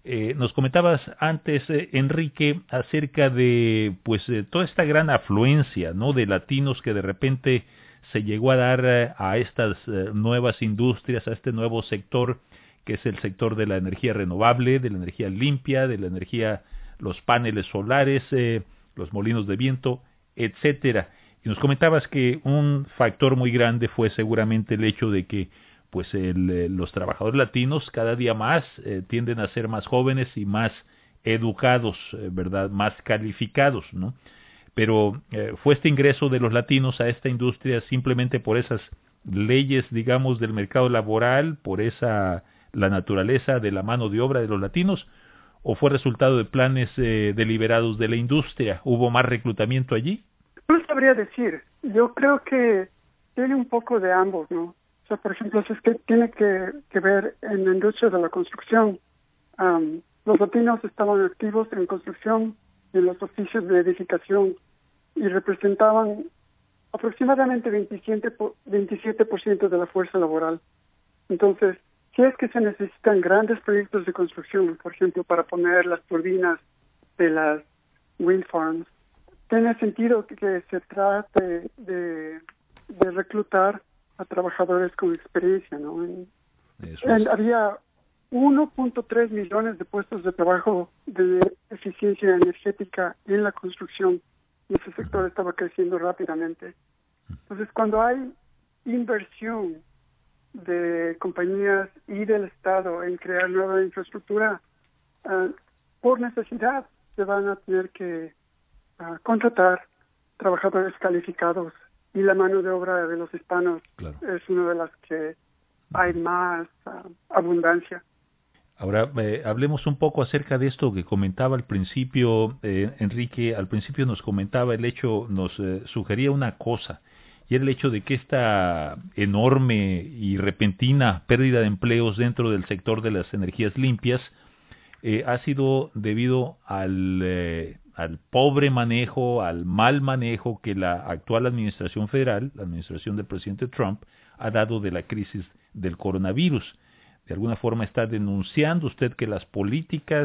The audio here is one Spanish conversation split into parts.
Nos comentabas antes, Enrique, acerca de toda esta gran afluencia, ¿no?, de latinos que de repente se llegó a dar a estas nuevas industrias, a este nuevo sector que es el sector de la energía renovable, de la energía limpia, de la energía, los paneles solares, los molinos de viento, etcétera. Y nos comentabas que un factor muy grande fue seguramente el hecho de que los trabajadores latinos cada día más tienden a ser más jóvenes y más educados, ¿verdad?, más calificados, ¿no? Pero fue este ingreso de los latinos a esta industria simplemente por esas leyes, digamos, del mercado laboral, por la naturaleza de la mano de obra de los latinos, o fue resultado de planes deliberados de la industria. ¿Hubo más reclutamiento allí? No sabría decir. Yo creo que tiene un poco de ambos, ¿no? O sea, por ejemplo, si es que tiene que ver en la industria de la construcción. Los latinos estaban activos en construcción y en los oficios de edificación y representaban aproximadamente 27% de la fuerza laboral. Entonces, si es que se necesitan grandes proyectos de construcción, por ejemplo, para poner las turbinas de las wind farms, tiene sentido que se trate de reclutar a trabajadores con experiencia, ¿no? Había 1.3 millones de puestos de trabajo de eficiencia energética en la construcción y ese sector estaba creciendo rápidamente. Entonces, cuando hay inversión de compañías y del Estado en crear nueva infraestructura, por necesidad se van a tener que contratar trabajadores calificados y la mano de obra de los hispanos es una de las que hay más abundancia. Ahora, hablemos un poco acerca de esto que comentaba al principio, Enrique. Al principio nos comentaba nos sugería una cosa, y era el hecho de que esta enorme y repentina pérdida de empleos dentro del sector de las energías limpias ha sido debido al pobre manejo, al mal manejo que la actual administración federal, la administración del presidente Trump, ha dado de la crisis del coronavirus. De alguna forma está denunciando usted que las políticas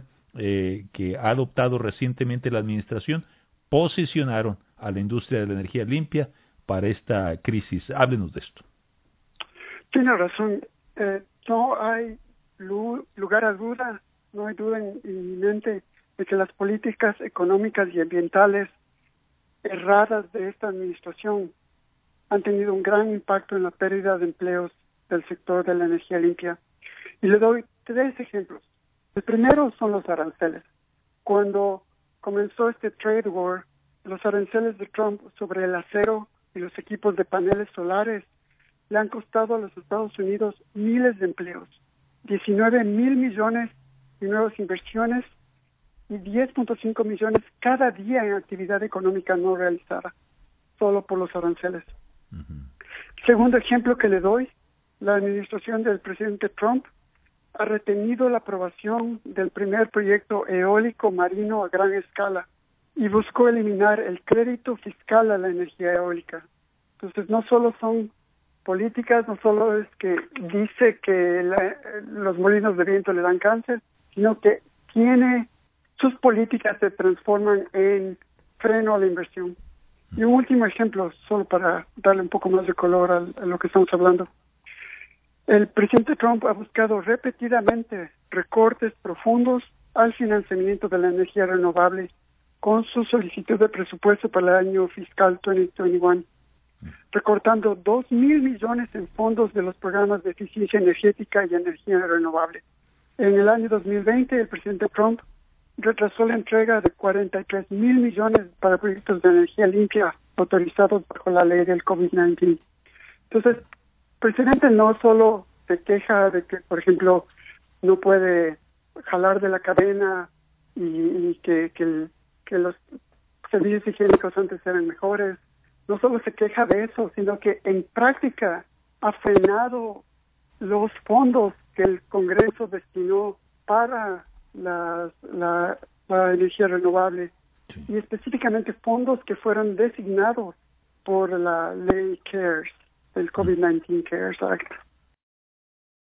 que ha adoptado recientemente la administración posicionaron a la industria de la energía limpia para esta crisis. Háblenos de esto. Tiene razón. No hay lugar a duda, no hay duda inminente de que las políticas económicas y ambientales erradas de esta administración han tenido un gran impacto en la pérdida de empleos del sector de la energía limpia. Y le doy 3 ejemplos. El primero son los aranceles. Cuando comenzó este trade war, los aranceles de Trump sobre el acero y los equipos de paneles solares le han costado a los Estados Unidos miles de empleos, 19 mil millones de nuevas inversiones y 10.5 millones cada día en actividad económica no realizada, solo por los aranceles. Segundo ejemplo que le doy, la administración del presidente Trump ha retenido la aprobación del primer proyecto eólico marino a gran escala y buscó eliminar el crédito fiscal a la energía eólica. Entonces, no solo son políticas, no solo es que dice que los molinos de viento le dan cáncer, sino que sus políticas se transforman en freno a la inversión. Y un último ejemplo, solo para darle un poco más de color a lo que estamos hablando. El presidente Trump ha buscado repetidamente recortes profundos al financiamiento de la energía renovable con su solicitud de presupuesto para el año fiscal 2021, recortando 2,000 millones en fondos de los programas de eficiencia energética y energía renovable. En el año 2020, el presidente Trump retrasó la entrega de 43,000 millones para proyectos de energía limpia autorizados bajo la ley del COVID-19. Entonces, el presidente no solo se queja de que, por ejemplo, no puede jalar de la cadena y que los servicios higiénicos antes eran mejores, no solo se queja de eso, sino que en práctica ha frenado los fondos que el Congreso destinó para la energía renovable y específicamente fondos que fueron designados por la ley CARES, el COVID-19 CARES Act.